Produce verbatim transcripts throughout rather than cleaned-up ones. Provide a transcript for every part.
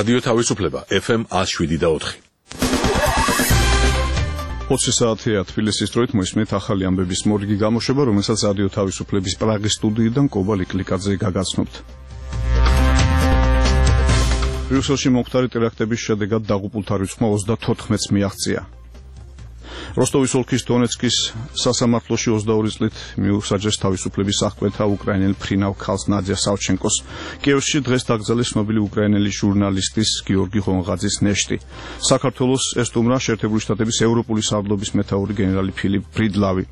რადიო თავისუფლება ეფ ემ one oh seven და four. ოცი საათია თბილისის დროით მოისმენთ ახალი ამბების მორიგი გამოშვება, რომელსაც რადიო თავისუფლების პრაღის სტუდიიდან კობა ლიკლიკაძე გაგაცნობთ. ბრიუსელში მომხდარი ტერაქტების შედეგად დაღუპულთა რიცხვმა ოცდათოთხმეტს მიაღწია. როსტოვის ოლქის დონეცკის სასამართლოში ოცდაორი წლით მიუსაჯეს თავისუფლების აღკვეთა უკრაინელ ფრინავ ქალს ნადია სავჩენკოს. კიევში დღეს დაკრძალეს ცნობილი უკრაინელი ჟურნალისტის გიორგი ღონღაძის ნეშტი. საქართველოს ესტუმრა შეერთებული შტატების ევროპული სარდლობის მეთაური გენერალი ფილიპ ბრიდლავი.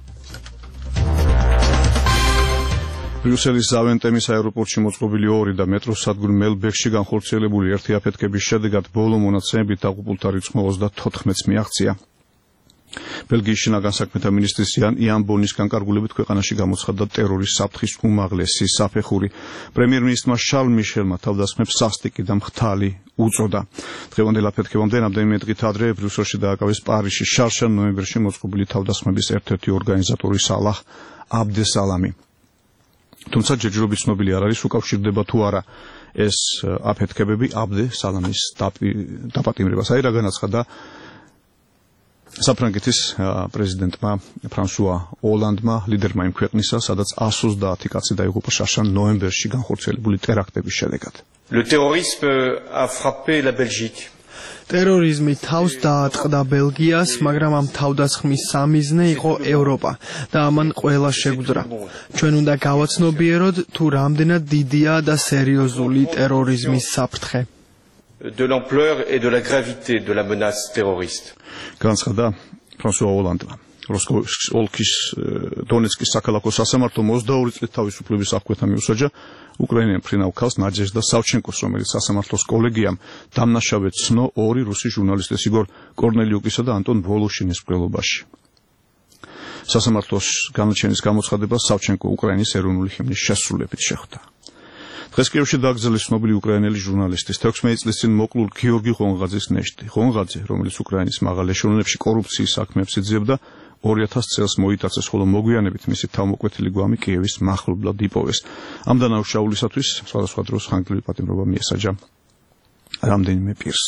ბრიუსელის ზავენტემის აეროპორტში მოწყობილი ორი და მეტროს სადგურ მელბეკში განხორციელებული ერთი აფეთქების შედეგად ბოლო მონაცემებით დაღუპულთა რიცხვმა ოცდათოთხმეტს მიაღწია. ბელგიის შინაგან საქმეთა მინისტრის იან ბონის განკარგულებით ქვეყანაში გამოცხადდა ტერორის საფრთხის უმაღლესი საფეხური. პრემიერ-მინისტრმა შარლ მიშელმა თავდასხმებს სასტიკი და მხთალი უწოდა. დღევანდელ აფეთქებამდე რამდენიმე დღით ადრე ბრიუსელში დააკავეს პარიზში შარშან ნოემბერში მოწყობილი თავდასხმების ერთ-ერთი ორგანიზატორი სალაჰ აბდესალამი. თუმცა ჯერჯერობით ცნობილი არ არის უკავშირდება თუ არა ეს აფეთქებები აბდესალამის დაპატიმრებას. აი რა განაცხადა საფრანგეთის პრეზიდენტმა ფრანსუა ოლანდმა, ლიდერმა იმ ქვეყნისა, სადაც one hundred twenty კაცი დაიღუპა შარშან ნოემბერში განხორციელებული ტერაქტების შედეგად. Le terrorisme a frappé la Belgique. ტერორიზმი თავს დაატყდა ბელგიას, მაგრამ ამ თავდასხმის სამიზნე იყო ევროპა და ამან ყველა შეგვძრა. ჩვენ უნდა გავაცნობიეროთ თუ რამდენად დიდია და სერიოზული ტერორიზმის საფრთხე. De l'ampleur et de la gravité de la menace terroriste. განცხადა ფრანსუა ოლანდმა. როსტოვის ოლქის დონეცკის საქალაქო სასამართლომ ოცდაორი წლით თავისუფლების აღკვეთა მიუსაჯა უკრაინელ ფრინავ ქალს ნადეჟდა სავჩენკოს, რომელიც სასამართლოს კოლეგიამ დამნაშავედ ცნო ორი რუსი ჟურნალისტის იგორ კორნელიუკისა და ანტონ ვოლოშინის მკვლელობაში. სასამართლოს განაჩენის გამოცხადებას სავჩენკო უკრაინის ეროვნული ჰიმნის შესრულებით შეხვდა. დღეს კიევში დააგრძელეს ცნობილი უკრაინელი ჟურნალისტის თექვსმეტი წლის წინ მოკლულ გიორგი ღონღაძის ნეშტი. ღონღაძე, რომელიც უკრაინის მაღალ ეშელონებში კორუფციის საქმეებს იძიებდა, ორი ათას წელს მოიტაცეს, ხოლო მოგვიანებით მისი თავმოკვეთილი გვამი კიევის მახლობლად იპოვეს. ამ დანაშაულისათვის სხვადასხვა დროს ხანგრძლივი პატიმრობა მიესაჯა რამდენიმე პირს.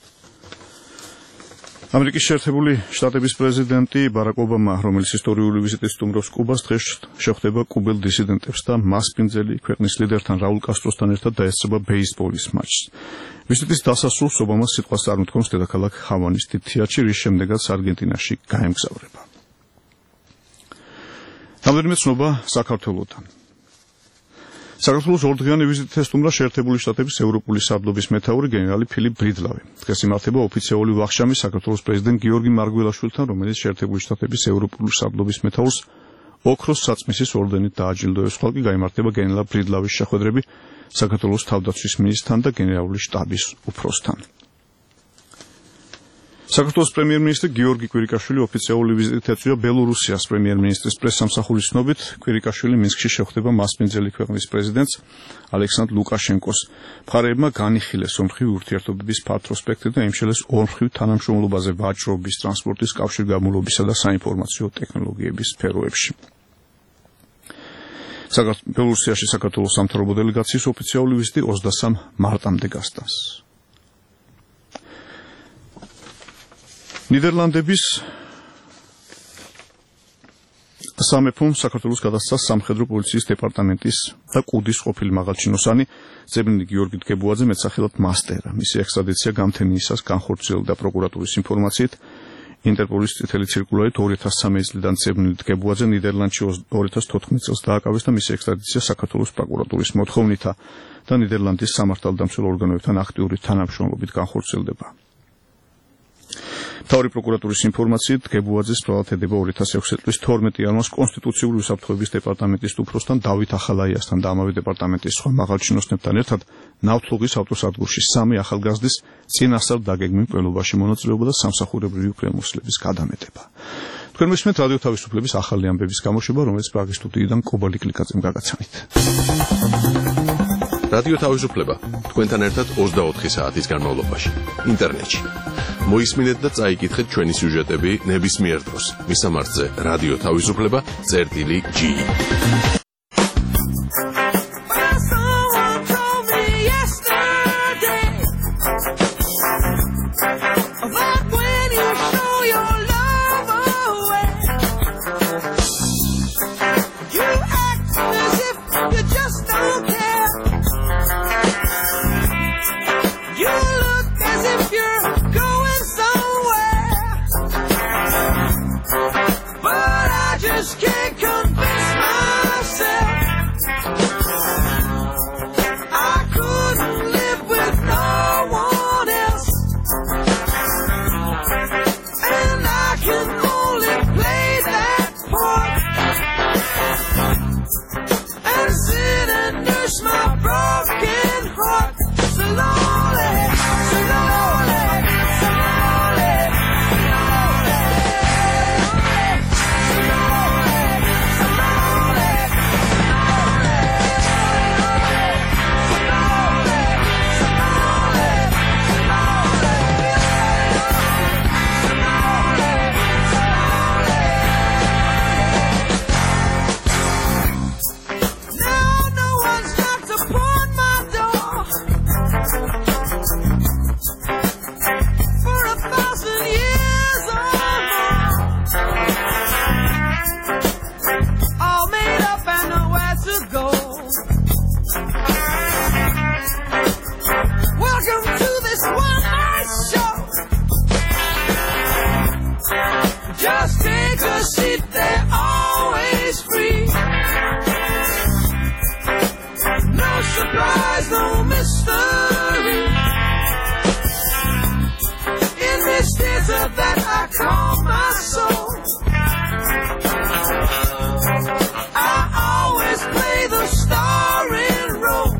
ამერიკის შეერთებული შტატების პრეზიდენტი ბარაკ ობამა, რომელიც ისტორიული ვიზიტით სტუმრობს კუბას, დღეს შეხვდება კუბელ დისიდენტებს და მასპინძელი ქვეყნის ლიდერთან რაულ კასტროსთან ერთად დაესწრება ბეისბოლის მატჩს. ვიზიტის დასასრულს ობამა სიტყვას წარმოთქვამს დედაქალაქ ჰავანის დიდ თეატრში, რის შემდეგაც არგენტინაში გაემგზავრება. რამდენიმე ცნობა საქართველოსთან. საქართველოს ორდღიანი ვიზიტით ესტუმრა შეერთებული შტატების ევროპული სარდლობის მეთაური გენერალი ფილიპ ბრიდლავი. დღეს იმართება ოფიციალური ვახშამი საქართველოს პრეზიდენტ გიორგი მარგველაშვილთან, რომელიც შეერთებული შტატების ევროპული სარდლობის მეთაურს ოქროს საწმისის ორდენით დააჯილდოებს. ხვალ კი გაიმართება გენერალ ბრიდლავის შეხვედრები საქართველოს თავდაცვის მინისტრთან და გენერალური შტაბის უფროსთან. საქართველოს პრემიერ-მინისტრი გიორგი კვირიკაშვილი ოფიციალური ვიზიტით ეწვია ბელორუსიას. პრემიერ-მინისტრის პრესსამსახურის ცნობით, კვირიკაშვილი მინსკში შეხვდება მასპინძელი ქვეყნის პრეზიდენტს ალექსანდრ ლუკაშენკოს. მხარეებმა განიხილეს ორმხრივი ურთიერთობების ფართო სპექტრი და იმშელეს ორმხრივ თანამშრომლობაზე ვაჭრობის, ტრანსპორტის, კავშირგაბმულობისა და საინფორმაციო ტექნოლოგიების სფეროებში. ბელორუსიაში საქართველოს სამთავრობო დელეგაციის ოფიციალური ვიზიტი ოცდასამ მარტამდე გასტანს. ნიდერლანდების სამეფომ საქართველოს გადასცა სამხედრო პოლიციის დეპარტამენტის და კუდის ყოფილი მაღალჩინოსანი ზებნილი გიორგი დგებუაძე მეტსახელად მასტერა. მისი ექსტრადიცია გამთენიისას განხორციელდა პროკურატურის ინფორმაციით. ინტერპოლის წითელი ციρკულარით ორი ათას სამი წლიდან ზებნილი დგებუაძე ნიდერლანდში ორი ათას თოთხმეტ წელს დააკავეს და მისი ექსტრადიცია საქართველოს პროკურატურის მოთხოვნითა და ნიდერლანდის სამართალდამცველ ორგანოებთან აქტიური თანამშრომლობით განხორციელდება. მთავარი პროკურატურის ინფორმაციით დგებუაძეს პროვად ედება ორი ათას ექვსი წლის თორმეტი იანვარს კონსტიტუციური უსაფრთხოების დეპარტამენტის უფროსთან დავით ახალაიასთან და ამავე დეპარტამენტის სხვა მაღალჩინოსნებთან ერთად ნავთლუღის ავტოსადგურში სამი ახალგაზრდის წინასწარ დაგეგმილ მკვლელობაში მონაწილეობა და სამსახურებრივი უფლებამოსილების გადამეტება. თქვენ მისმენთ რადიო თავისუფლების ახალი ამბების გამოშვება, რომელიც პრაღის სტუდიიდან კობა ლიკლიკაძემ გაგაცანით. რადიო თავისუფლება თქვენთან ერთად ოცდაოთხი საათის განმავლობაში ინტერნეტში. მოისმინეთ და წაიკითხეთ ჩვენი სიუჟეტები ნებისმიერ დროს. მისამართზე რადიო თავისუფლება წერტილი ჯი. Someone told me yesterday and sit and nurse my broken heart slowly, slowly, slowly, just take a seat, they're always free. No surprise, no mystery. In this desert that I call my soul, I always play the starring role.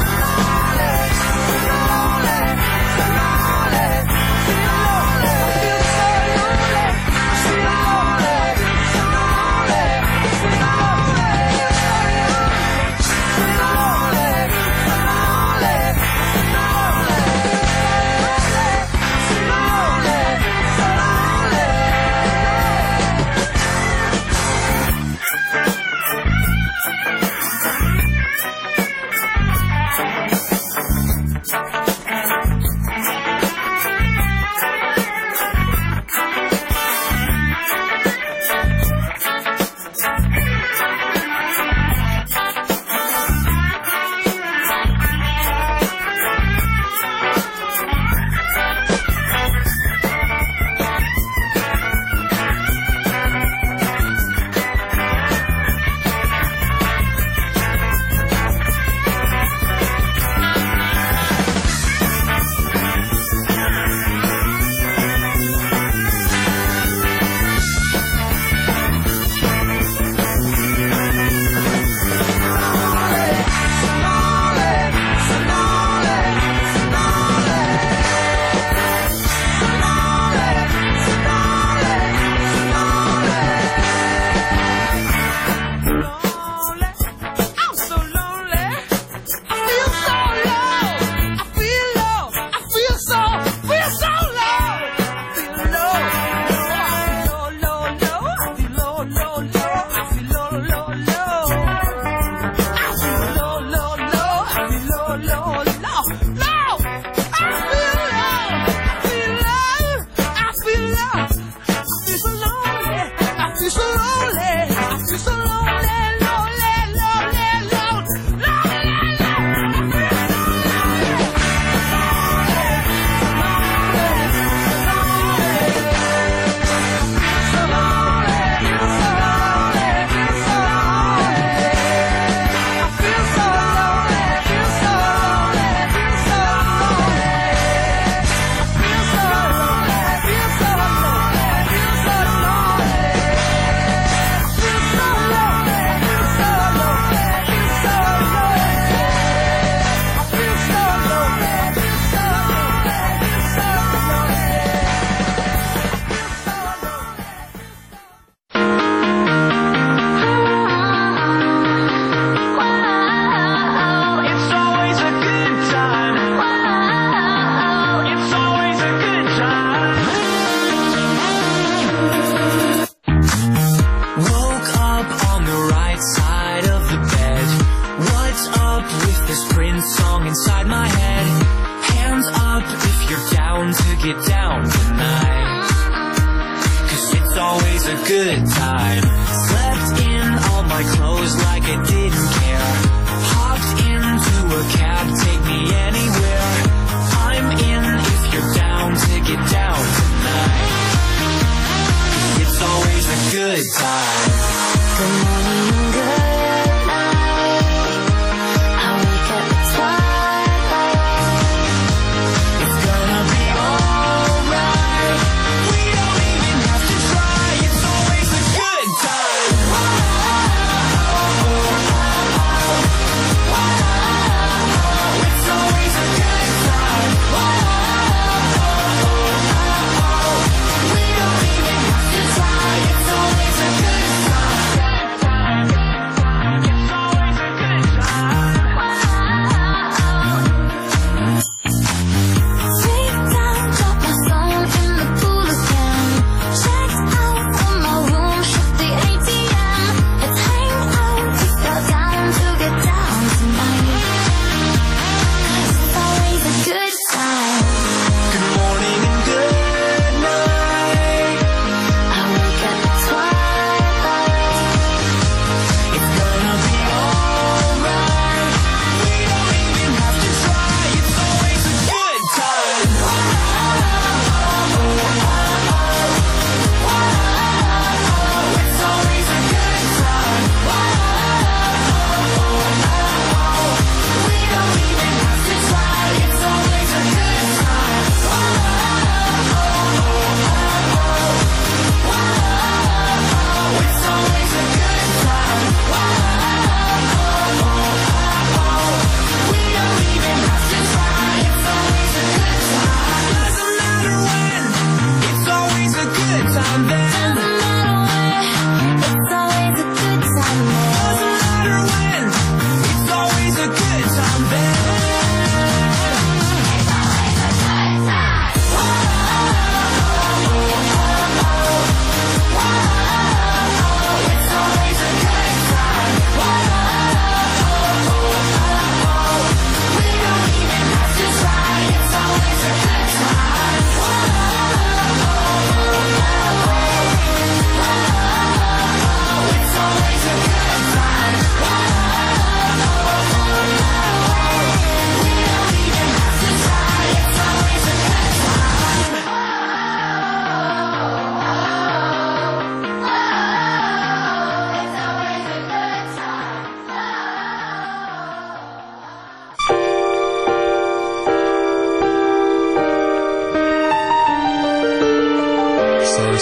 Good time. Slept in all my clothes like I didn't care. Hopped into a cab, take me anywhere. I'm in if you're down to get down tonight. It's always a good time. Good morning, good night. I wake up at twilight. It's gonna be alright. We don't even have to try. It's always a good time.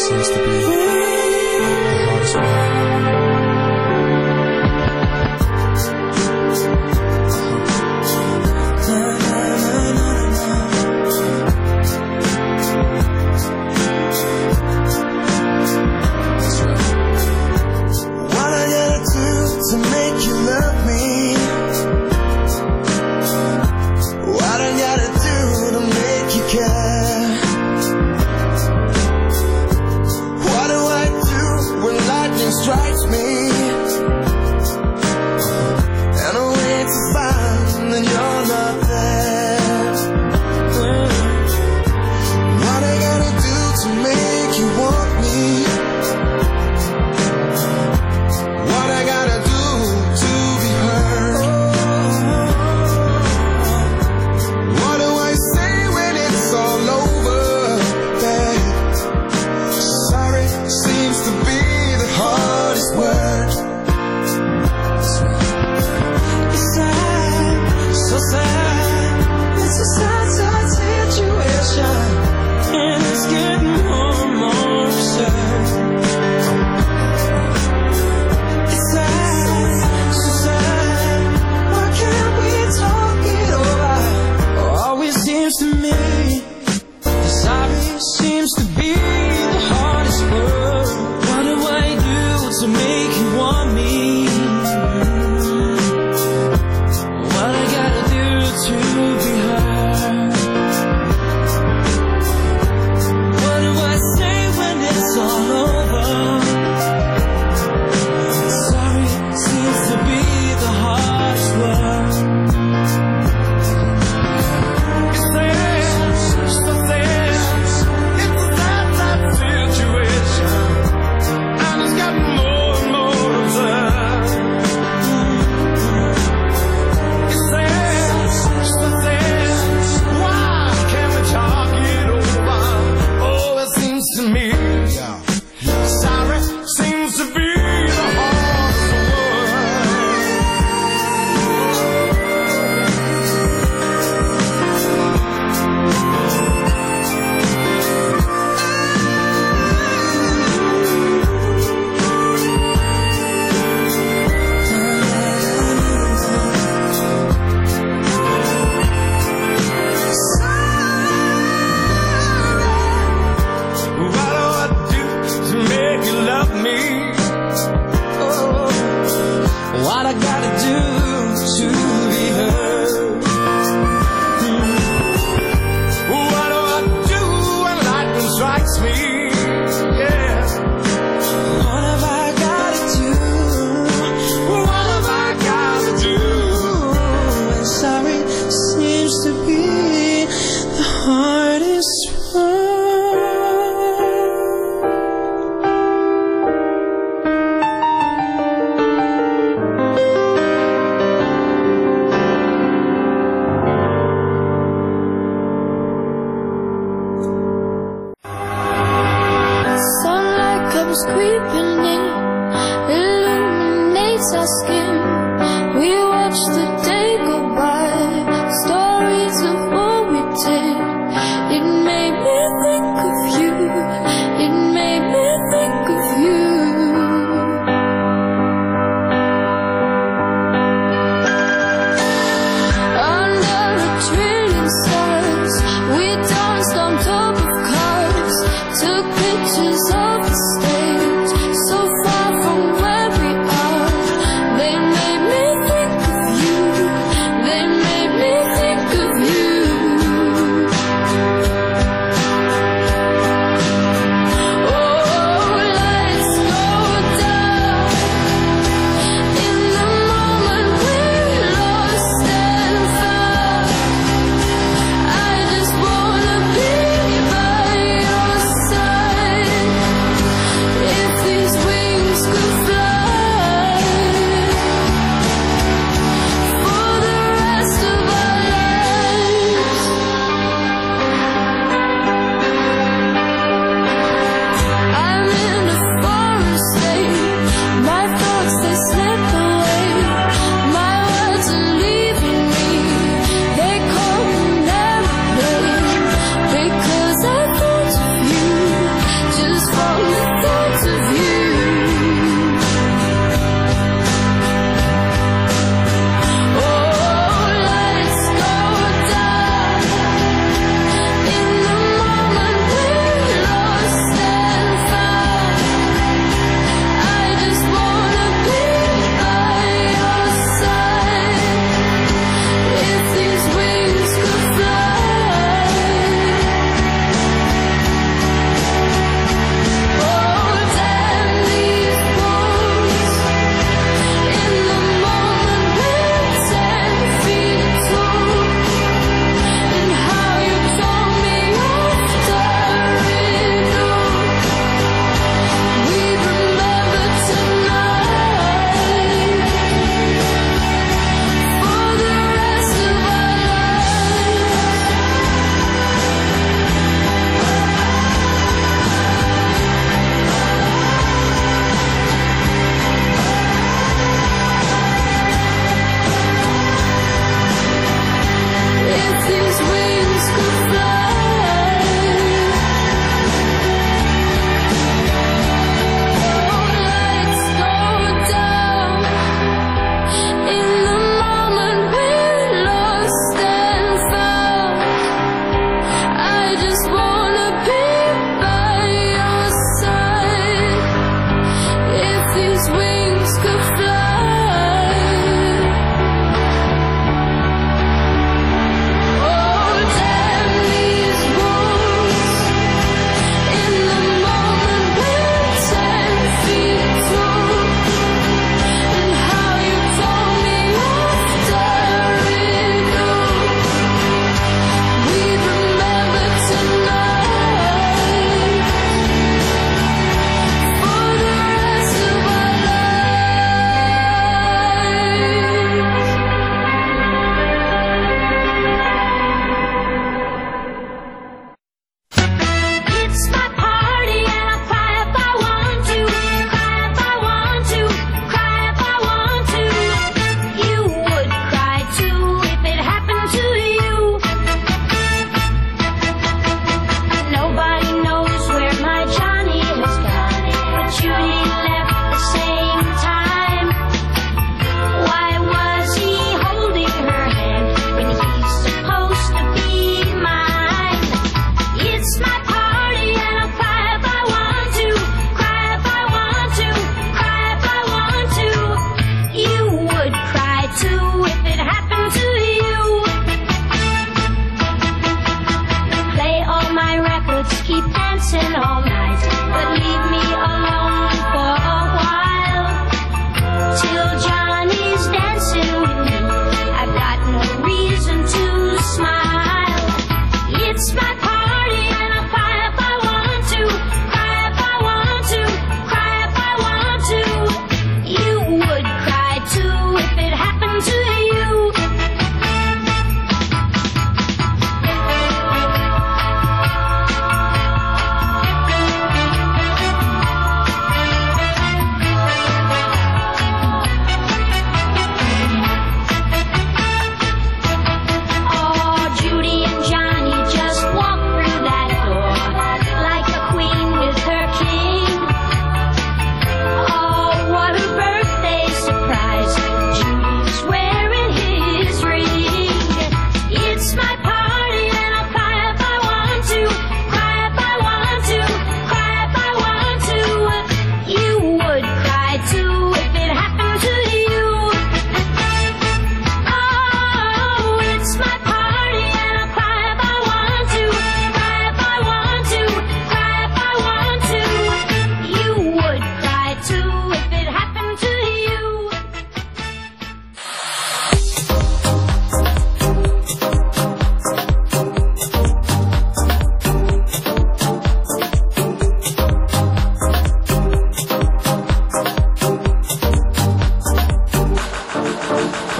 seems to be the hardest one. Strikes me, and I wait to find that you're not there. What I gotta do to make you want me? What I gotta do to be heard? What do I say when it's all over, babe? Sorry seems to be hardest word. It's sad, so sad. It's a sad, sad situation, and it's getting more and more absurd. It's sad, so sad. Why can't we talk it over? Always seems to me that sorry seems to be the hardest word. What do I do to make you want me? What I gotta do to be heard? What do I say when it's all over? Sorry seems to be the hardest word. It's there, so there. It's a sad, sad situation. It's gotten more and more absurd. It's there, so there. Why can't we talk it over? Oh, it seems to me, sorry seems to be the hardest what I gotta do to be heard? What do I do when lightning strikes me? Yeah. What have I gotta do? What have I gotta do? And sorry seems to be the hardest one.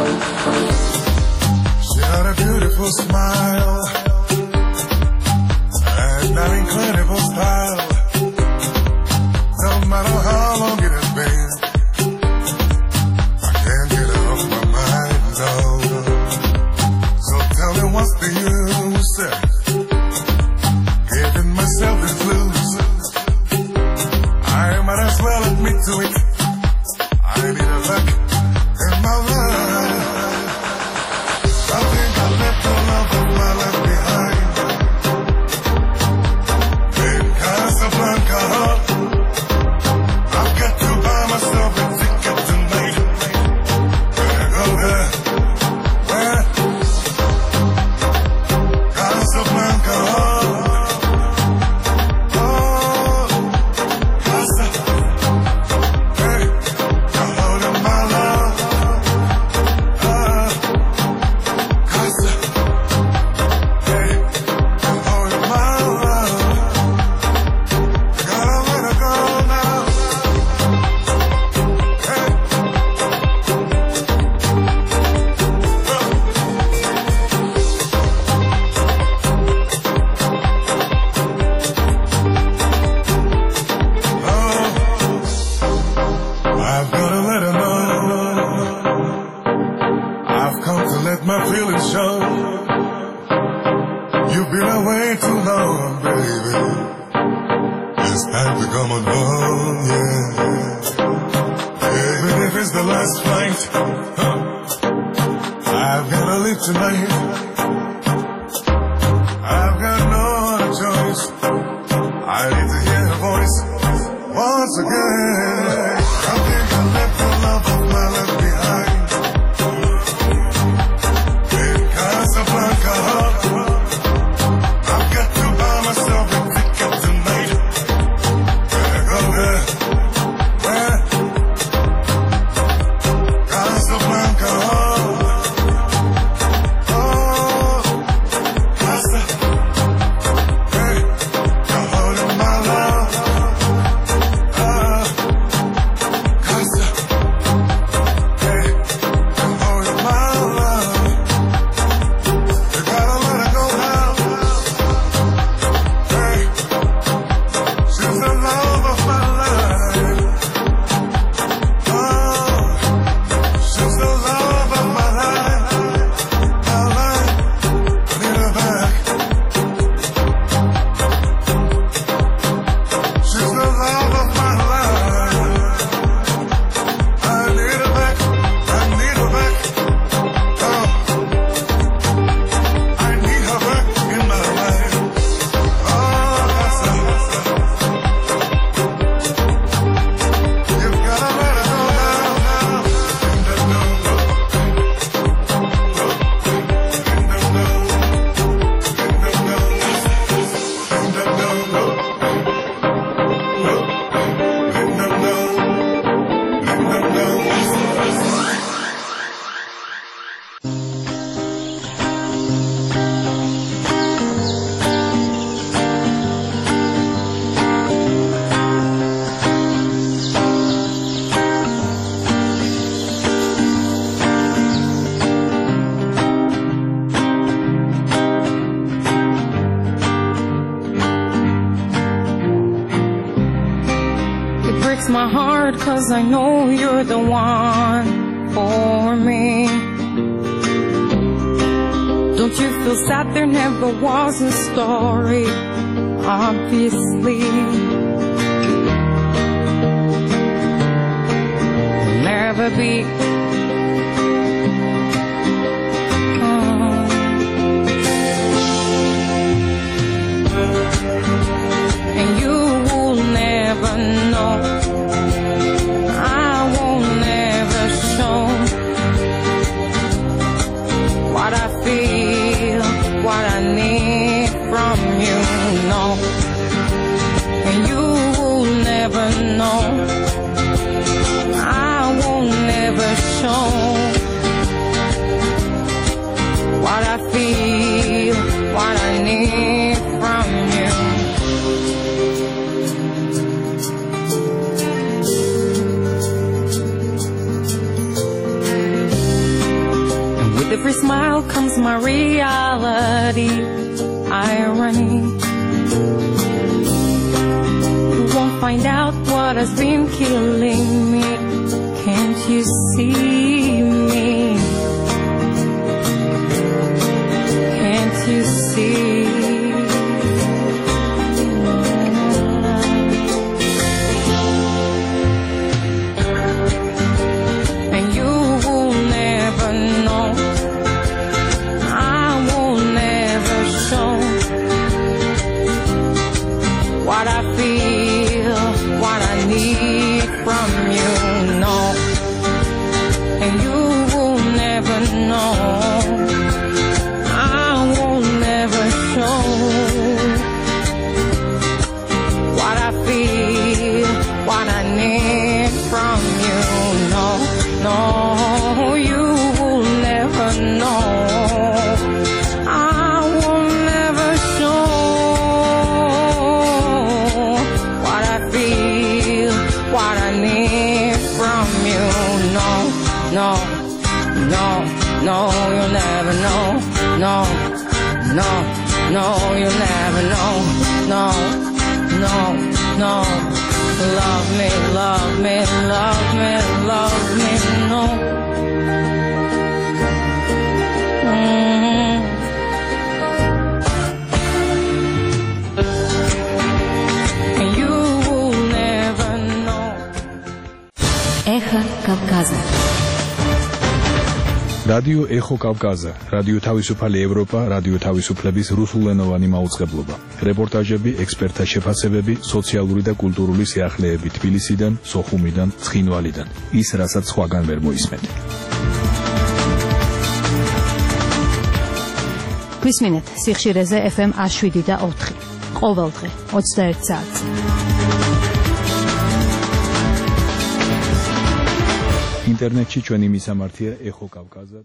She had a beautiful smile and an incredible style. No matter how long it has been, I can't get her off my mind, no. So tell me what's the use giving myself the blues. I might as well admit to it, I need her back in my life. I think I left the love of my life behind in Casablanca. I've got to buy myself a ticket tonight. Gonna go there, where? Casablanca. Oh, Casa. Hey, you're holding my love. Ah, Casa. Hey, you're holding my love. Gotta let her go now. Hey. I've gotta let her know I've come to let my feelings show. You've been away too long, baby. It's time to come on home, yeah. Even if it's the last flight, huh, I've gotta leave tonight. I've got no other choice. I need to hear her voice once again. I think I left the love of my life behind in Casablanca. I've got to buy myself a ticket tonight. Gonna go there, where? Casablanca. Oh, Casa. Hey, you're holding my love. Ah, Casa. Hey, you're holding my love. You gotta let her go now. Hey, she's the love of my life. Oh, she's the love of my life. My life, I need her back. She's the love of my life. I need her back. I need her back. Oh, I need her back in my life. Oh, Casa. You've gotta let her go now, now. In the know. In the know. In the know. In the know. In the know. In the know. It breaks my heart 'cause I know you're the one for me. Don't you feel sad there never was a story? Obviously, there'll never be. Oh. And you will never know. I won't never show what I feel, what I need from you, no. And you will never know. I won't never show what I feel, what I need from you. With every smile comes my reality. Irony. You won't find out what has been killing me. Can't you see me? Can't you see? And you will never know. I will never show what I feel, what I need from you, no. And you will never know. I will never show what I feel, what I need from you, no, no. You will never know. I will never show what I feel, what I need from you, no, no, no, no. You'll never know, no, no, no. You'll never know, no, no, no. Love me, love me, love me, love me, no. Mm. And you will never know. Эхо Кавказа. რადიო ეხო კავკაზა, რადიო თავისუფალი ევროპა, რადიო თავისუფლების რუსულენოვანი მაუწყებლობა. რეპორტაჟები, ექსპერტთა შეფასებები, სოციალური და კულტურული სიახლეები თბილისიდან, სოხუმიდან, ცხინვალიდან. ის, რასაც სხვაგან ვერ მოისმენთ. გვისმინეთ სიხშირეზე ეფ ემ ათს შვიდი და ოთხი. ყოველდღე ოცდაერთი საათზე. ინტერნეტში ჩვენი მისამართია ეხო კავკაზა.